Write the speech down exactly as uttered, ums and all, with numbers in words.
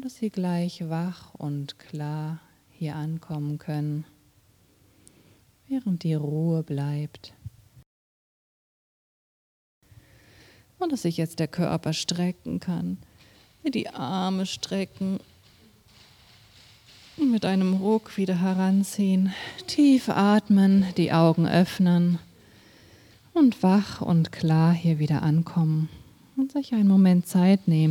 dass Sie gleich wach und klar hier ankommen können, während die Ruhe bleibt. Und dass sich jetzt der Körper strecken kann, die Arme strecken, mit einem Ruck wieder heranziehen, tief atmen, die Augen öffnen und wach und klar hier wieder ankommen und sich einen Moment Zeit nehmen.